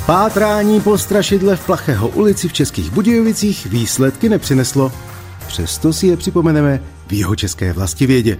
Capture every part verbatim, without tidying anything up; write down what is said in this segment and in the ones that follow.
Pátrání po strašidle v Plachého ulici v Českých Budějovicích výsledky nepřineslo. Přesto si je připomeneme v Jihočeské vlastivědě.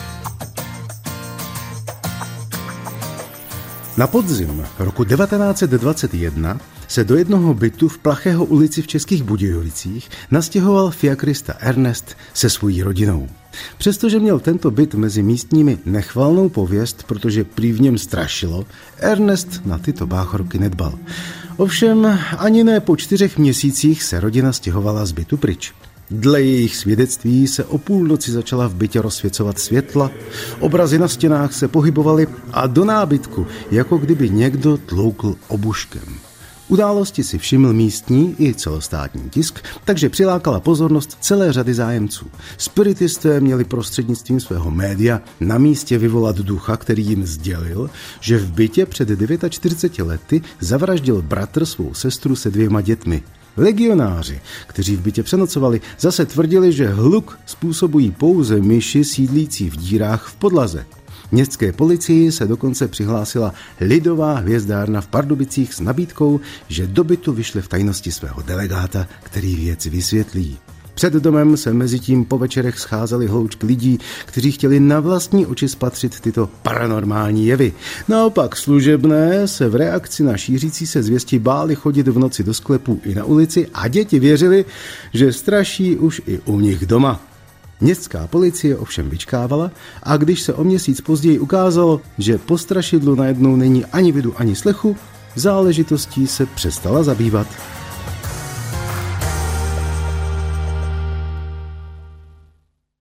Na podzim roku devatenáct set dvacet jedna se do jednoho bytu v Plachého ulici v Českých Budějovicích nastěhoval fiakrista Ernest se svojí rodinou. Přestože měl tento byt mezi místními nechvalnou pověst, protože prý v něm strašilo, Ernest na tyto báchorky nedbal. Ovšem ani ne po čtyřech měsících se rodina stěhovala z bytu pryč. Dle jejich svědectví se o půlnoci začala v bytě rozsvěcovat světla, obrazy na stěnách se pohybovaly a do nábytku, jako kdyby někdo tloukl obuškem. Události si všiml místní i celostátní tisk, takže přilákala pozornost celé řady zájemců. Spiritisté měli prostřednictvím svého média na místě vyvolat ducha, který jim sdělil, že v bytě před čtyřiceti devíti lety zavraždil bratr svou sestru se dvěma dětmi. Legionáři, kteří v bytě přenocovali, zase tvrdili, že hluk způsobují pouze myši sídlící v dírách v podlaze. Městské policii se dokonce přihlásila Lidová hvězdárna v Pardubicích s nabídkou, že do bytu vyšle v tajnosti svého delegáta, který věc vysvětlí. Před domem se mezitím po večerech scházely hloučky lidí, kteří chtěli na vlastní oči spatřit tyto paranormální jevy. Naopak služebné se v reakci na šířící se zvěsti báli chodit v noci do sklepů i na ulici a děti věřily, že straší už i u nich doma. Městská policie ovšem vyčkávala a když se o měsíc později ukázalo, že po strašidlu najednou není ani vidu, ani slechu, záležitostí se přestala zabývat.